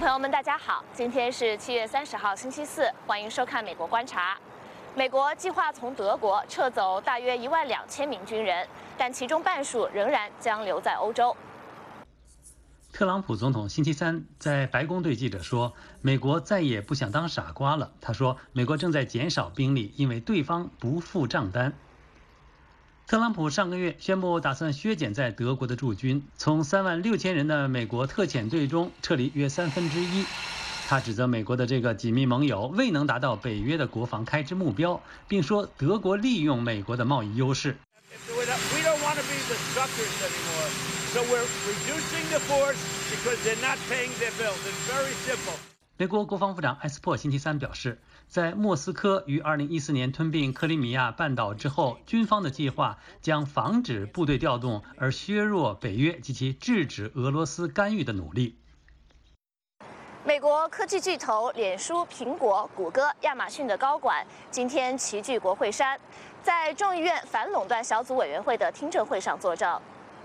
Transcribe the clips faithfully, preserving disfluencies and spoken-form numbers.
朋友们，大家好，今天是七月三十号，星期四，欢迎收看《美国观察》。美国计划从德国撤走大约一万两千名军人，但其中半数仍然将留在欧洲。 特朗普总统星期三在白宫对记者说，美国再也不想当傻瓜了。他说，美国正在减少兵力，因为对方不付账单。特朗普上个月宣布打算削减在德国的驻军，从三万六千人的美国特遣队中撤离约三分之一。他指责美国的这个紧密盟友未能达到北约的国防开支目标，并说德国利用美国的贸易优势。美国国防部长埃斯珀星期三表示，在莫斯科于二零一四年吞并克里米亚半岛之后，军方的计划将防止部队调动，而削弱北约及其制止俄罗斯干预的努力。 美国科技巨头脸书、苹果、谷歌、亚马逊的高管今天齐聚国会山，在众议院反垄断小组委员会的听证会上作证。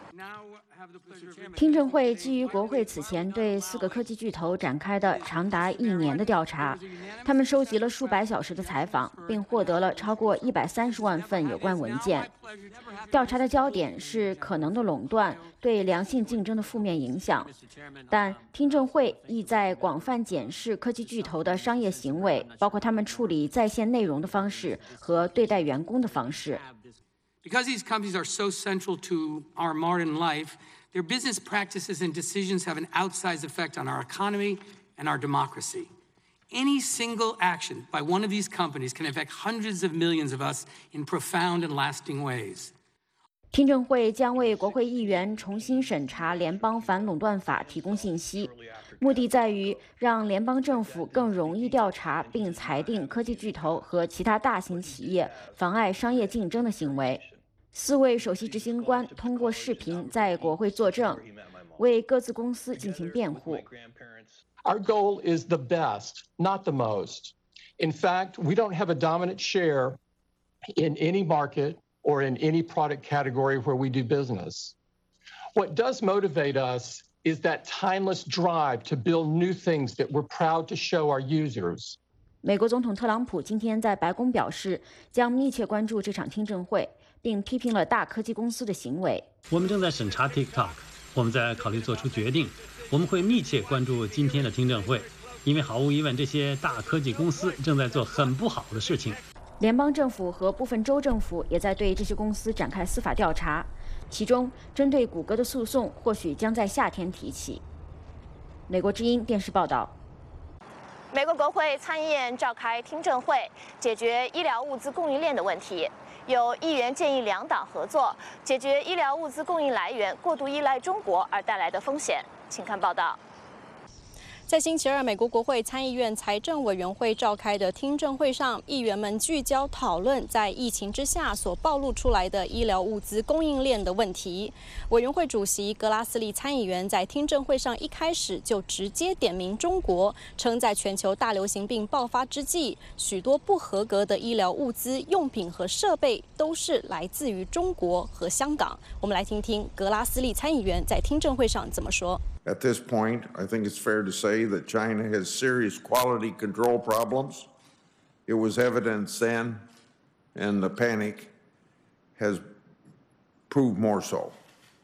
听证会基于国会此前对四个科技巨头展开的长达一年的调查，他们收集了数百小时的采访，并获得了超过一百三十万份有关文件。调查的焦点是可能的垄断对良性竞争的负面影响，但听证会意在广泛检视科技巨头的商业行为，包括他们处理在线内容的方式和对待员工的方式。 Because these companies are so central to our modern life, their business practices and decisions have an outsized effect on our economy and our democracy. Any single action by one of these companies can affect hundreds of millions of us in profound and lasting ways. 听证会将为国会议员重新审查联邦反垄断法提供信息，目的在于让联邦政府更容易调查并裁定科技巨头和其他大型企业妨碍商业竞争的行为。四位首席执行官通过视频在国会作证，为各自公司进行辩护。 Our goal is the best, not the most. In fact, we don't have a dominant share in any market or in any product category where we do business. What does motivate us is that timeless drive to build new things that we're proud to show our users. 美国总统特朗普今天在白宫表示，将密切关注这场听证会，并批评了大科技公司的行为。 我们正在审查 TikTok， 我们在考虑做出决定。我们会密切关注今天的听证会，因为毫无疑问，这些大科技公司正在做很不好的事情。 联邦政府和部分州政府也在对这些公司展开司法调查，其中针对谷歌的诉讼或许将在夏天提起。美国之音电视报道。 美国国会参议院召开听证会，解决医疗物资供应链的问题。有议员建议两党合作，解决医疗物资供应来源过度依赖中国而带来的风险。请看报道。 在星期二，美国国会参议院财政委员会召开的听证会上，议员们聚焦讨论在疫情之下所暴露出来的医疗物资供应链的问题。委员会主席格拉斯利参议员在听证会上一开始就直接点名中国，称在全球大流行病爆发之际，许多不合格的医疗物资、用品和设备都是来自于中国和香港。我们来听听格拉斯利参议员在听证会上怎么说。 At this point, I think it's fair to say that China has serious quality control problems. It was evident then, and the panic has proved more so.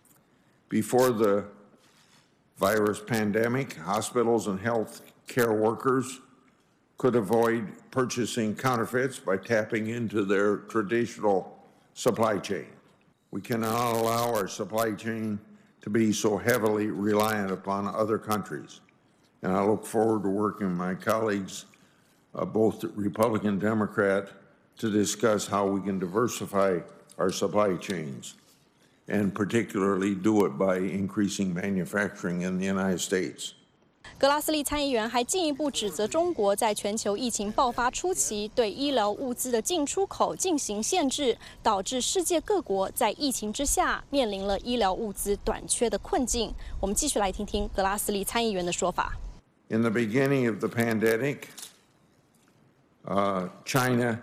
Before the virus pandemic, hospitals and health care workers could avoid purchasing counterfeits by tapping into their traditional supply chain. We cannot allow our supply chain to be so heavily reliant upon other countries. And I look forward to working with my colleagues, uh, both Republican and Democrat, to discuss how we can diversify our supply chains, and particularly do it by increasing manufacturing in the United States. 格拉斯利参议员还进一步指责中国在全球疫情爆发初期对医疗物资的进出口进行限制，导致世界各国在疫情之下面临了医疗物资短缺的困境。我们继续来听听格拉斯利参议员的说法。 In the beginning of the pandemic, uh, China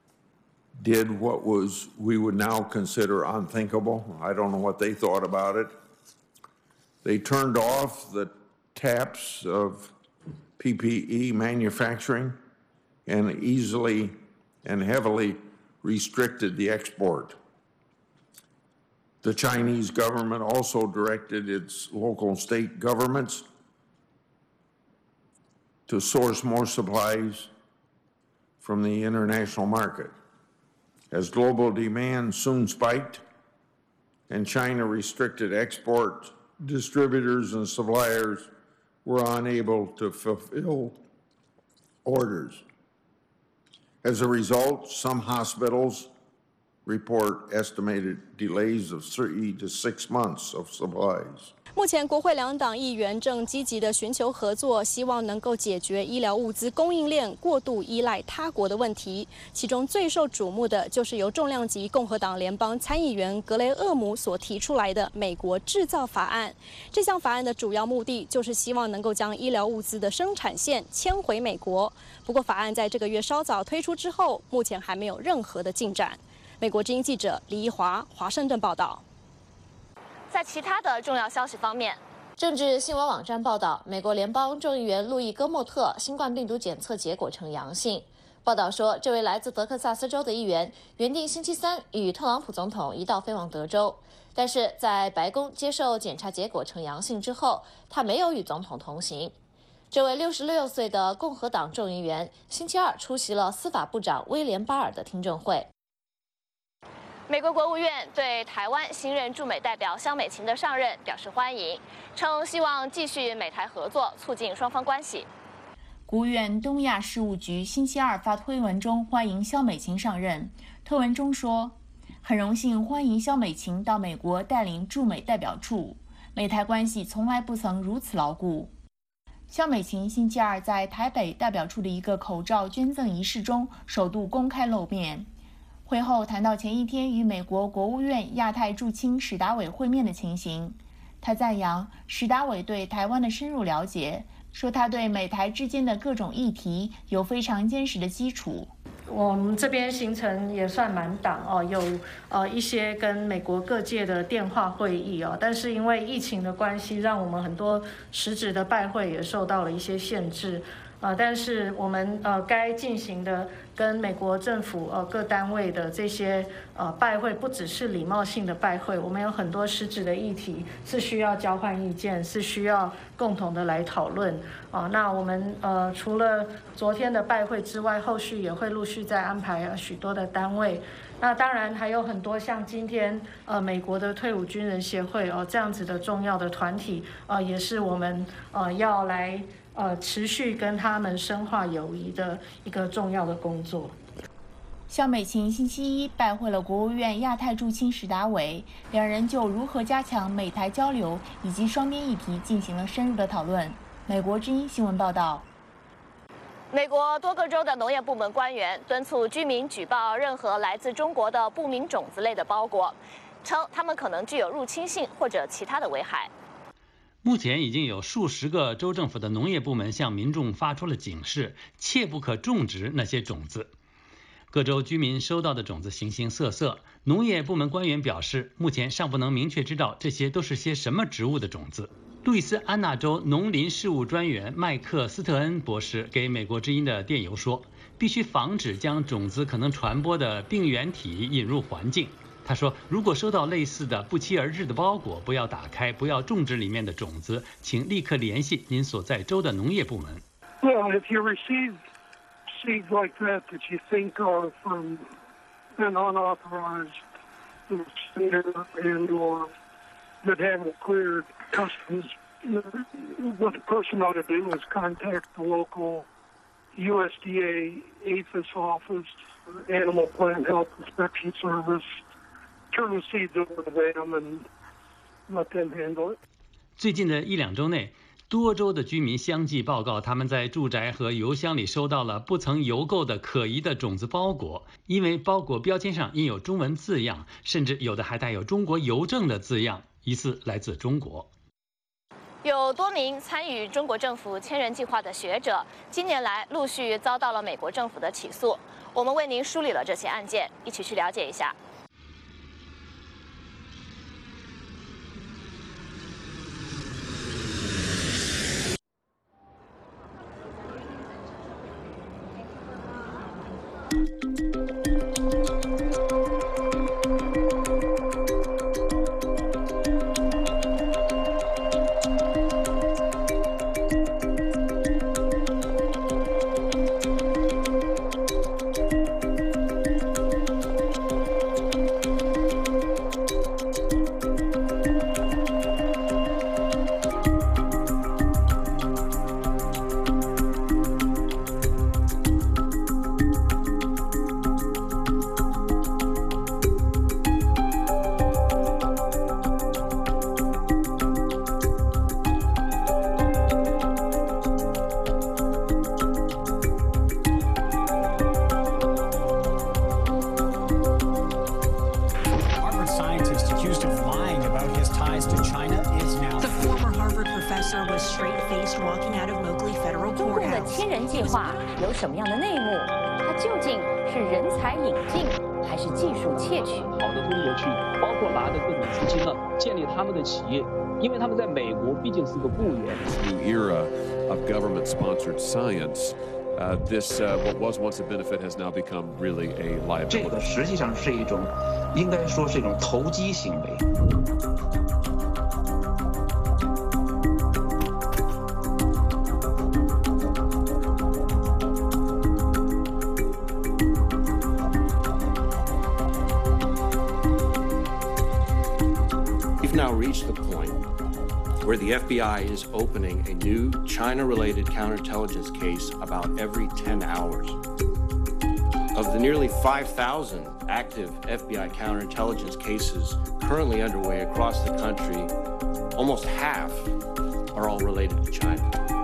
did what was we would now consider unthinkable. I don't know what they thought about it. They turned off the taps of P P E manufacturing and easily and heavily restricted the export. The Chinese government also directed its local and state governments to source more supplies from the international market. As global demand soon spiked and China restricted export, distributors and suppliers were unable to fulfill orders. As a result, some hospitals report estimated delays of three to six months of supplies. 目前，国会两党议员正积极地寻求合作，希望能够解决医疗物资供应链过度依赖他国的问题。其中最受瞩目的就是由重量级共和党联邦参议员格雷厄姆所提出来的“美国制造法案”。这项法案的主要目的就是希望能够将医疗物资的生产线迁回美国。不过，法案在这个月稍早推出之后，目前还没有任何的进展。美国之音记者李怡华华盛顿报道。 在其他的重要消息方面， 政治新闻网站报道，美国联邦众议员路易·戈莫特新冠病毒检测结果呈阳性。报道说，这位来自德克萨斯州的议员原定星期三与特朗普总统一道飞往德州，但是在白宫接受检查结果呈阳性之后，他没有与总统同行。这位六十六岁的共和党众议员星期二出席了司法部长威廉·巴尔的听证会。 美国国务院对台湾新任驻美代表萧美琴的上任表示欢迎，称希望继续美台合作，促进双方关系。 国务院东亚事务局星期二发推文中欢迎萧美琴上任。推文中说：“很荣幸欢迎萧美琴到美国带领驻美代表处，美台关系从来不曾如此牢固。”萧美琴星期二在台北代表处的一个口罩捐赠仪式中首度公开露面。 会后谈到前一天与美国国务院亚太驻青史达伟会面的情形，他赞扬史达伟对台湾的深入了解，说他对美台之间的各种议题有非常坚实的基础。 我们这边行程也算满档哦，有呃一些跟美国各界的电话会议哦，但是因为疫情的关系，让我们很多实质的拜会也受到了一些限制。 呃，但是我们呃该进行的跟美国政府呃各单位的这些呃拜会，不只是礼貌性的拜会，我们有很多实质的议题是需要交换意见，是需要共同的来讨论啊、呃。那我们呃除了昨天的拜会之外，后续也会陆续再安排呃许多的单位。那当然还有很多像今天呃美国的退伍军人协会哦、呃、这样子的重要的团体呃也是我们呃要来。 呃，持续跟他们深化友谊的一个重要的工作。 萧美琴星期一拜会了国务院亚太驻青史达伟，两人就如何加强美台交流以及双边议题进行了深入的讨论。美国之音新闻报道。 美国多个州的农业部门官员敦促居民举报任何来自中国的不明种子类的包裹，称它们可能具有入侵性或者其他的危害。 目前已经有数十个州政府的农业部门向民众发出了警示，切不可种植那些种子。各州居民收到的种子形形色色，农业部门官员表示，目前尚不能明确知道这些都是些什么植物的种子。路易斯安那州农林事务专员麦克斯特恩博士给美国之音的电邮说，必须防止将种子可能传播的病原体引入环境。 他说：“如果收到类似的不期而至的包裹，不要打开，不要种植里面的种子，请立刻联系您所在州的农业部门。” Well, if you receive seeds like that that you think are from an unauthorized sender and or that haven't cleared customs, what the person ought to do is contact the local U S D A APHIS office, Animal Plant Health Inspection Service. Turn the seeds over to them and let them handle it. 最近的一两周内，多州的居民相继报告，他们在住宅和邮箱里收到了不曾邮购的可疑的种子包裹，因为包裹标签上印有中文字样，甚至有的还带有中国邮政的字样，疑似来自中国。 有多名参与中国政府千人计划的学者，今年来陆续遭到了美国政府的起诉。我们为您梳理了这些案件，一起去了解一下。 officer was straight-faced walking out of Moakley Federal 中共的 Courthouse. 千人计划有什么样的内幕？它究竟是人才引进，还是技术窃取？ 跑到中国去，包括拿着各种资金呢，建立他们的企业，因为他们在美国毕竟是个雇员。 New era of government-sponsored science. Uh, this, uh, what was once a benefit, has now become really a liability. 这个实际上是一种，应该说是一种投机行为。 We've now reached the point where the F B I is opening a new China-related counterintelligence case about every ten hours. Of the nearly five thousand active F B I counterintelligence cases currently underway across the country, almost half are all related to China.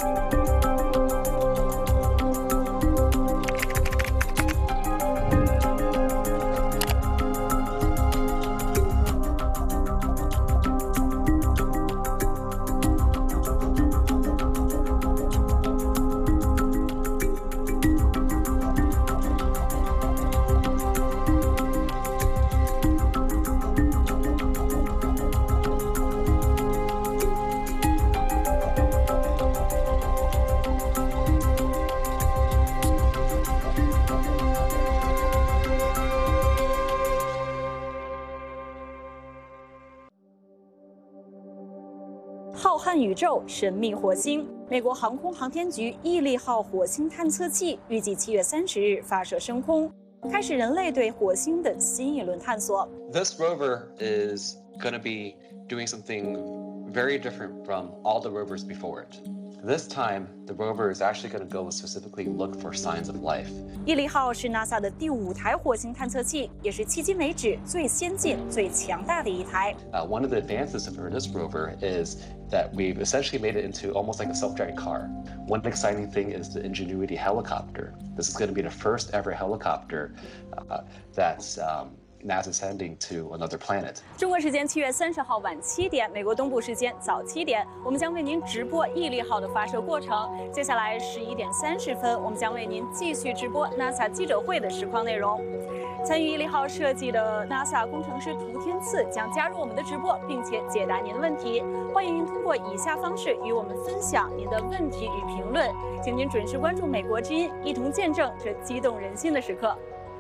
“浩瀚宇宙，神秘火星”，美国航空航天局毅力号火星探测器预计七月三十日发射升空，开始人类对火星的新一轮探索。 This rover is going to be doing something very different from all the rovers before it. This time, the rover is actually going to go and specifically look for signs of life. 毅力号是 NASA 的第五台火星探测器，也是迄今为止最先进、最强大的一台。 Uh, one of the advances for this rover is that we've essentially made it into almost like a self-driving car. One exciting thing is the Ingenuity helicopter. This is going to be the first ever helicopter uh, that's um, NASA sending to another planet. 中国时间七月三十号晚七点，美国东部时间早七点，我们将为您直播毅力号的发射过程。接下来十一点三十分，我们将为您继续直播 NASA 记者会的实况内容。参与毅力号设计的 NASA 工程师涂天赐将加入我们的直播，并且解答您的问题。欢迎您通过以下方式与我们分享您的问题与评论。请您准时关注美国之音，一同见证这激动人心的时刻。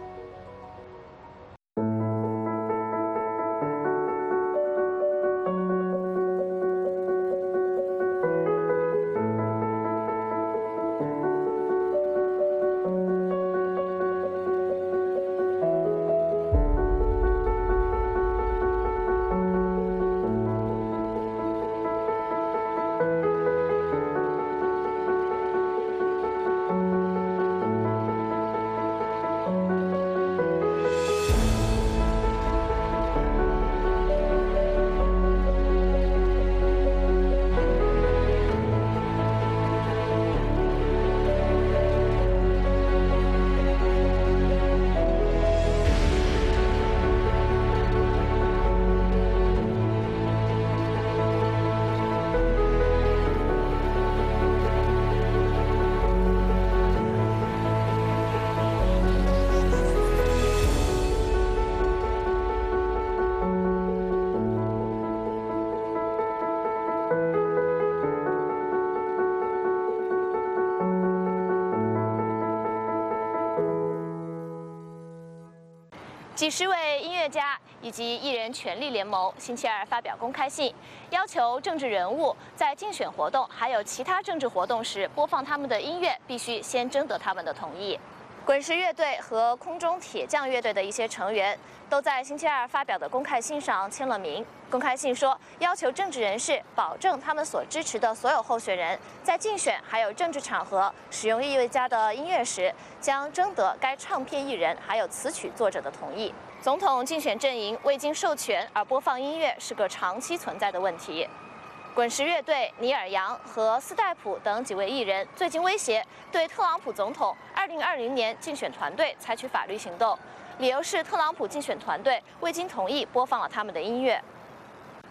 几十位音乐家以及艺人权利联盟星期二发表公开信，要求政治人物在竞选活动还有其他政治活动时播放他们的音乐，必须先征得他们的同意。滚石乐队和空中铁匠乐队的一些成员都在星期二发表的公开信上签了名。公开信说，要求政治人士保证他们所支持的所有候选人在竞选还有政治场合使用音乐家的音乐时，将征得该唱片艺人还有词曲作者的同意。总统竞选阵营未经授权而播放音乐是个长期存在的问题。滚石乐队、尼尔·杨和斯戴普等几位艺人最近威胁对特朗普总统二零二零年竞选团队采取法律行动，理由是特朗普竞选团队未经同意播放了他们的音乐。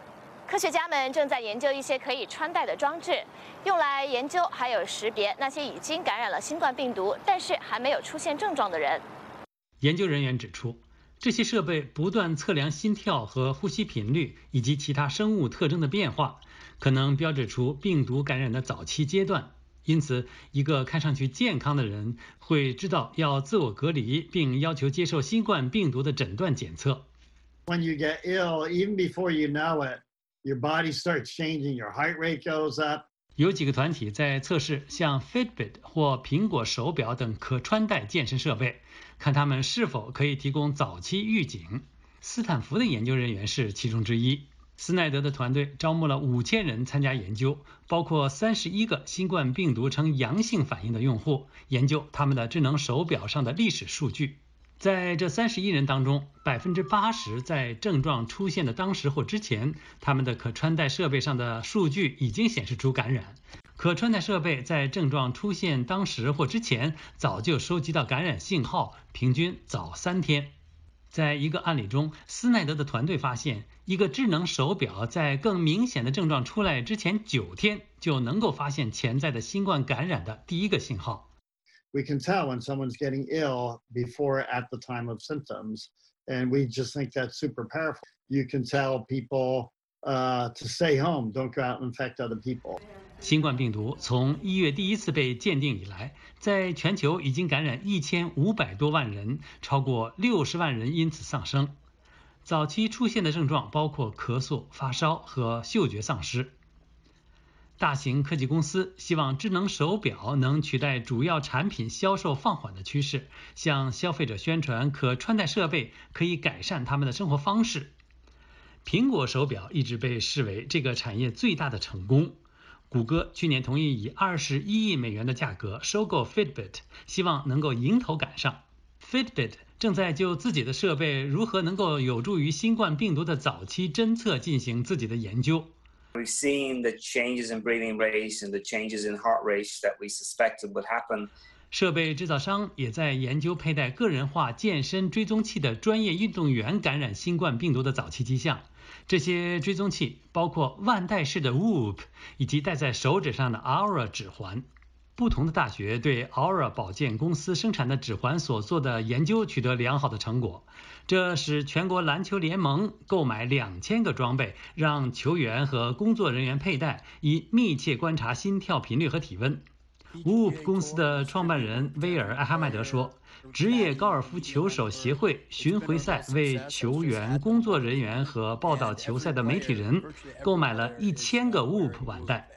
科学家们正在研究一些可以穿戴的装置，用来研究还有识别那些已经感染了新冠病毒，但是还没有出现症状的人。 研究人员指出，这些设备不断测量心跳和呼吸频率以及其他生物特征的变化，可能标志出病毒感染的早期阶段。因此，一个看上去健康的人会知道要自我隔离，并要求接受新冠病毒的诊断检测。 When you get ill, even before you know it, your body starts changing, your heart rate goes up. 有几个团体在测试像 Fitbit 或苹果手表等可穿戴健身设备，看它们是否可以提供早期预警。斯坦福的研究人员是其中之一。斯奈德的团队招募了五千人参加研究，包括三十一个新冠病毒呈阳性反应的用户，研究他们的智能手表上的历史数据。在这三十一人当中，百分之八十在症状出现的当时或之前，他们的可穿戴设备上的数据已经显示出感染。可穿戴设备在症状出现当时或之前早就收集到感染信号，平均早三天。在一个案例中，斯奈德的团队发现，一个智能手表在更明显的症状出来之前九天就能够发现潜在的新冠感染的第一个信号。 We can tell when someone's getting ill before at the time of symptoms, and we just think that's super powerful. You can tell people uh, to stay home, don't go out and infect other people. 新冠病毒从一月第一次被鉴定以来，在全球已经感染一千五百多万人，超过六十万人因此丧生。早期出现的症状包括咳嗽、发烧和嗅觉丧失。大型科技公司希望智能手表能取代主要产品销售放缓的趋势，向消费者宣传可穿戴设备可以改善他们的生活方式。苹果手表一直被视为这个产业最大的成功。谷歌去年同意以二十一亿美元的价格收购 Fitbit， 希望能够迎头赶上。Fitbit 正在就自己的设备如何能够有助于新冠病毒的早期侦测进行自己的研究。 We've seen the changes in breathing rates and the changes in heart rates that we suspected would happen. 设备制造商也在研究佩戴个人化健身追踪器的专业运动员感染新冠病毒的早期迹象。这些追踪器包括腕带式的 Whoop 以及戴在手指上的 Aura 指环。不同的大学对 Aura 保健公司生产的指环所做的研究取得良好的成果，这使全国篮球联盟购买两千个装备，让球员和工作人员佩戴，以密切观察心跳频率和体温。Whoop 公司的创办人威尔·艾哈迈德说，职业高尔夫球手协会巡回赛为球员、工作人员和报道球赛的媒体人购买了一千个 Whoop 腕带。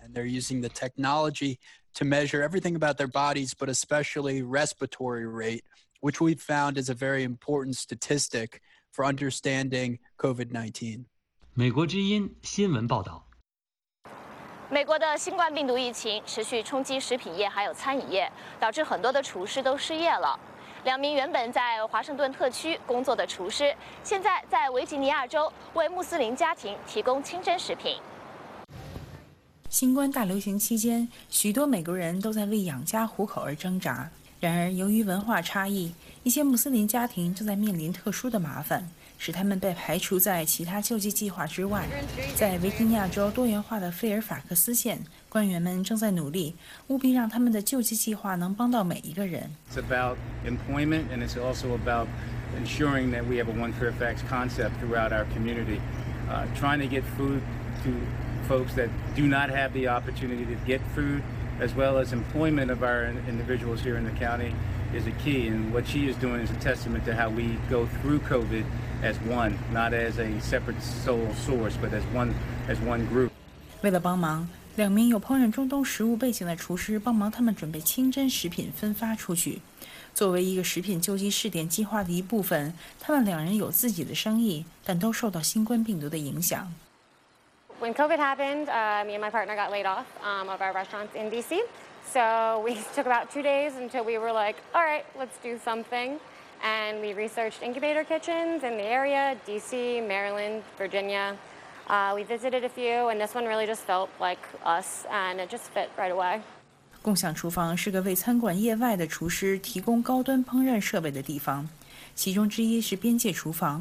To measure everything about their bodies, but especially respiratory rate, which we've found is a very important statistic for understanding COVID nineteen. 美国之音新闻报道。 美国的新冠病毒疫情持续冲击食品业还有餐饮业，导致很多的厨师都失业了。两名原本在华盛顿特区工作的厨师，现在在维吉尼亚州为穆斯林家庭提供清真食品。 新冠大流行期间，许多美国人都在为养家糊口而挣扎。然而，由于文化差异，一些穆斯林家庭正在面临特殊的麻烦，使他们被排除在其他救济计划之外。在维吉尼亚州多元化的费尔法克斯县，官员们正在努力，务必让他们的救济计划能帮到每一个人。 It's about employment, and it's also about ensuring that we have a One Fairfax concept throughout our community, uh, trying to get food to folks that do not have the opportunity to get food, as well as employment of our individuals here in the county is a key. And what she is doing is a testament to how we go through COVID as one, not as a separate sole source, but as one, as one group. 为了帮忙，两名有烹饪中东食物背景的厨师帮忙他们准备清真食品分发出去。作为一个食品救济试点计划的一部分，他们两人有自己的生意，但都受到新冠病毒的影响。 When COVID happened, uh, me and my partner got laid off um, of our restaurants in D C. So we took about two days until we were like, all right, let's do something. And we researched incubator kitchens in the area, D C, Maryland, Virginia. Uh, we visited a few, and this one really just felt like us, and it just fit right away. 共享厨房是个为餐馆业外的厨师提供高端烹饪设备的地方，其中之一是边界厨房。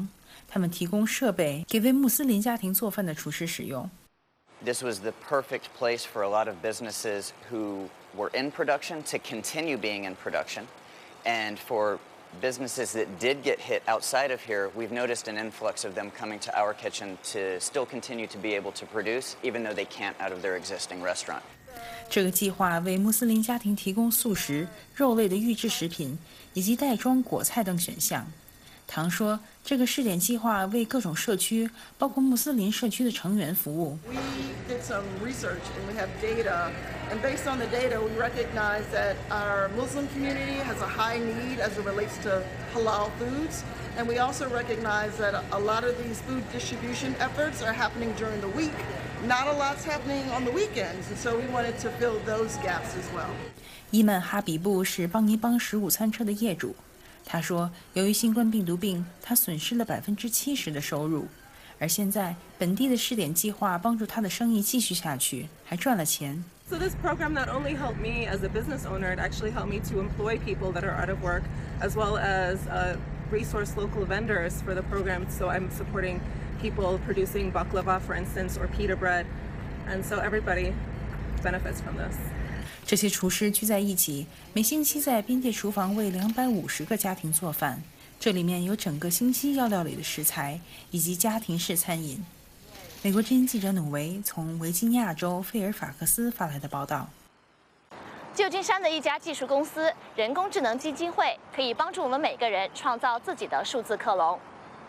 他们提供设备给为穆斯林家庭做饭的厨师使用。 This was the perfect place for a lot of businesses who were in production to continue being in production, and for businesses that did get hit outside of here, we've noticed an influx of them coming to our kitchen to still continue to be able to produce, even though they can't out of their existing restaurant. 这个计划为穆斯林家庭提供素食、肉类的预制食品以及袋装果菜等选项。唐说，这个试点计划为各种社区，包括穆斯林社区的成员服务。 We did some research and we have data, and based on the data, we recognize that our Muslim community has a high need as it relates to halal foods, and we also recognize that a lot of these food distribution efforts are happening during the week. Not a lot's happening on the weekends, and so we wanted to fill those gaps as well. 伊曼哈比布是邦尼邦食午餐车的业主。他说，由于新冠病毒病，他损失了百分之七十的收入，而现在本地的试点计划帮助他的生意继续下去，还赚了钱。 So this program not only helped me as a business owner, it actually helped me to employ people that are out of work, as well as uh, resource local vendors for the program. So I'm supporting people producing baklava, for instance, or pita bread, and so everybody benefits from this. 这些厨师聚在一起，每星期在边界厨房为两百五十个家庭做饭。这里面有整个星期要料理的食材，以及家庭式餐饮。美国之音记者努维从维吉尼亚州费尔法克斯发来的报道。 旧金山的一家技术公司——人工智能基金会，可以帮助我们每个人创造自己的数字克隆。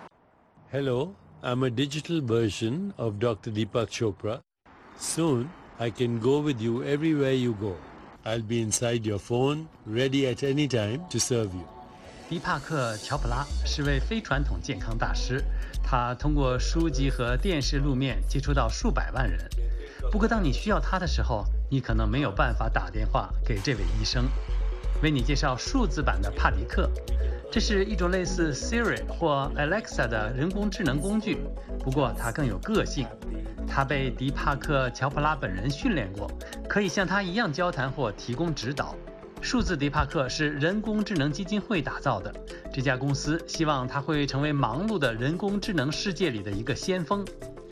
Hello, I'm a digital version of Doctor Deepak Chopra. Soon, I can go with you everywhere you go. I'll be inside your phone, ready at any time to serve you. 迪帕克·乔普拉是位非传统健康大师，他通过书籍和电视露面接触到数百万人。不过，当你需要他的时候，你可能没有办法打电话给这位医生。为你介绍数字版的帕迪克，这是一种类似 Siri 或 Alexa 的人工智能工具，不过它更有个性。他被迪帕克·乔普拉本人训练过，可以像他一样交谈或提供指导。数字迪帕克是人工智能基金会打造的，这家公司希望它会成为忙碌的人工智能世界里的一个先锋。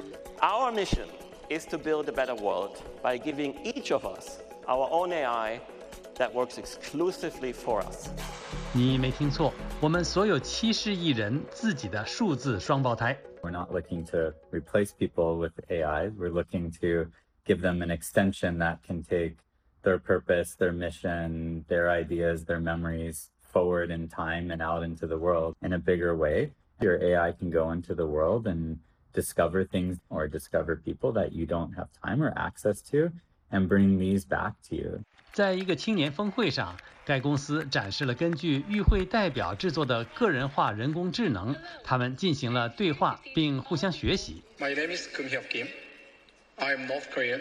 Our mission is to build a better world by giving each of us our own A I that works exclusively for us. 你没听错，我们所有七十亿人自己的数字双胞胎。 We're not looking to replace people with A I. We're looking to give them an extension that can take their purpose, their mission, their ideas, their memories forward in time and out into the world in a bigger way. Your A I can go into the world and discover things or discover people that you don't have time or access to and bring these back to you. 在一个青年峰会上，该公司展示了根据与会代表制作的个人化人工智能，他们进行了对话并互相学习。 My name is Kum Hyuk Kim. I am North Korean,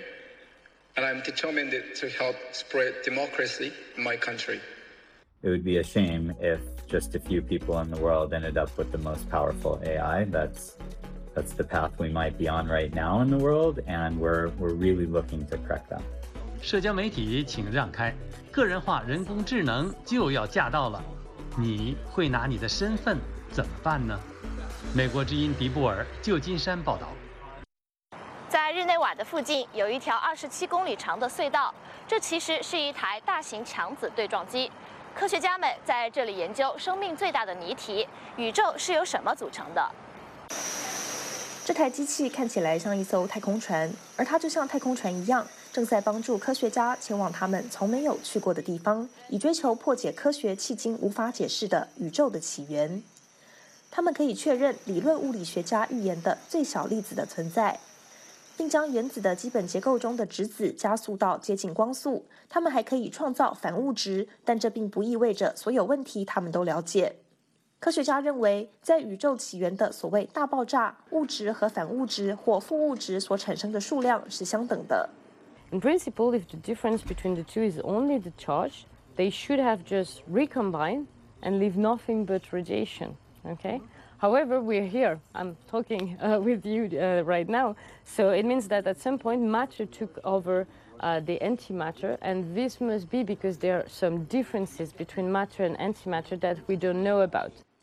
and I'm determined to help spread democracy in my country. It would be a shame if just a few people in the world ended up with the most powerful A I. That's that's the path we might be on right now in the world, and we're we're really looking to correct that. 社交媒体请让开，个人化人工智能就要驾到了，你会拿你的身份怎么办呢？美国之音迪布尔，旧金山报道。 在日内瓦的附近有一条二十七公里长的隧道，这其实是一台大型强子对撞机。科学家们在这里研究生命最大的谜题：宇宙是由什么组成的？ 这台机器看起来像一艘太空船，而它就像太空船一样，正在帮助科学家前往他们从没有去过的地方，以追求破解科学迄今无法解释的宇宙的起源。他们可以确认理论物理学家预言的最小粒子的存在，并将原子的基本结构中的质子加速到接近光速。他们还可以创造反物质，但这并不意味着所有问题他们都了解。科学家认为，在宇宙起源的所谓大爆炸，物质和反物质或负物质所产生的数量是相等的。 In principle, if the difference between the two is only the charge, they should have just recombined and leave nothing but radiation. Okay. However, we're here. I'm talking uh, with you uh, right now, so it means that at some point matter took over uh, the antimatter, and this must be because there are some differences between matter and antimatter that we don't know about.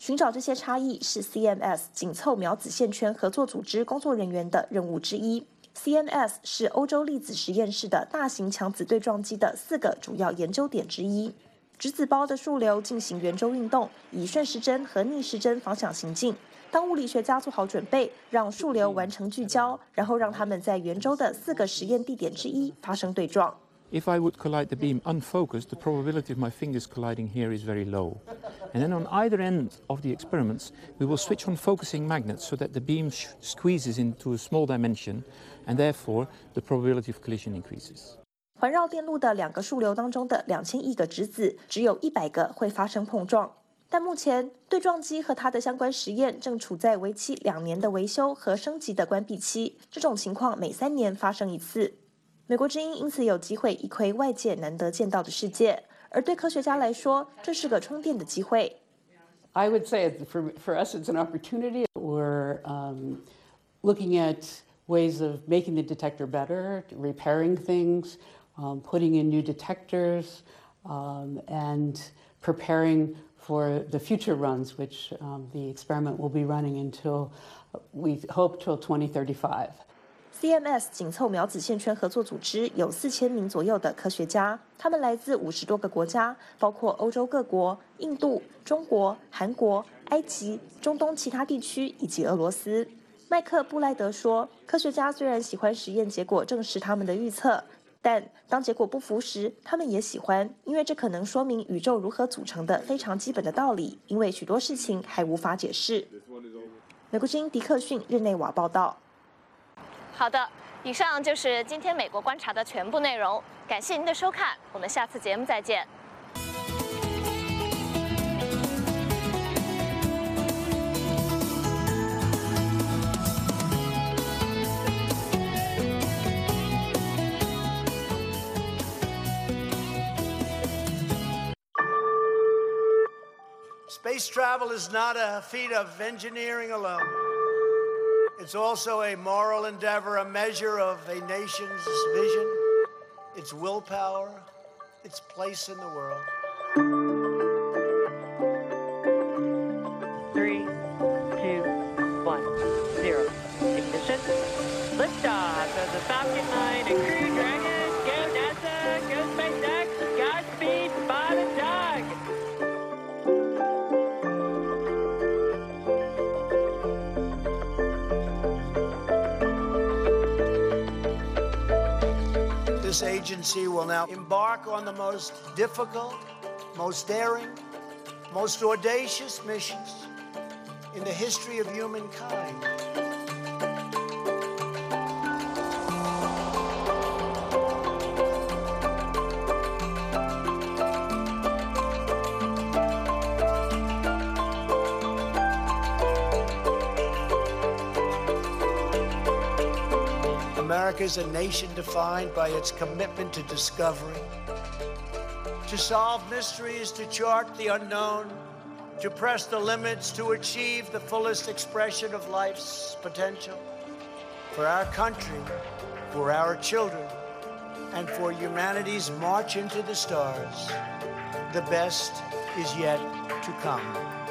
寻找这些差异是 C M S 紧凑苗子线圈合作组织工作人员的任务之一。C M S 是欧洲粒子实验室的大型强子对撞机的四个主要研究点之一。质子包的数流进行圆周运动，以顺时针和逆时针方向行进。当物理学家做好准备，让数流完成聚焦，然后让它们在圆周的四个实验地点之一发生对撞。 If I would collide the beam unfocused, the probability of my fingers colliding here is very low. And then on either end of the experiments, we will switch on focusing magnets so that the beam sh- squeezes into a small dimension, and therefore the probability of collision increases. 环绕电路的两个数流当中的两千亿个质子，只有一百个会发生碰撞。但目前，对撞机和它的相关实验正处在为期两年的维修和升级的关闭期。这种情况每三年发生一次。美国之音因此有机会一窥外界难得见到的世界，而对科学家来说，这是个充电的机会。 I would say for for us, it's an opportunity. We're um, looking at ways of making the detector better, repairing things, um, putting in new detectors, um, and preparing for the future runs, which um, the experiment will be running until we hope till twenty thirty-five. C M S 紧凑苗子线圈合作组织有四千名左右的科学家，他们来自五十多个国家，包括欧洲各国、印度、中国、韩国、埃及、中东其他地区以及俄罗斯。麦克布莱德说，科学家虽然喜欢实验结果证实他们的预测，但当结果不符时，他们也喜欢，因为这可能说明宇宙如何组成的非常基本的道理，因为许多事情还无法解释。美国之音迪克逊日内瓦报道。 好的，以上就是今天美国观察的全部内容，感谢您的收看，我们下次节目再见。 Space travel is not a feat of engineering alone. It's also a moral endeavor, a measure of a nation's vision, its willpower, its place in the world. Three, two, one, zero. Ignition. Liftoff of the Falcon nine and Crew Dragon. Go NASA, go SpaceX, Godspeed, Bob and Doug. This agency will now embark on the most difficult, most daring, most audacious missions in the history of humankind. America is a nation defined by its commitment to discovery, to solve mysteries, to chart the unknown, to press the limits, to achieve the fullest expression of life's potential. For our country, for our children, and for humanity's march into the stars, the best is yet to come.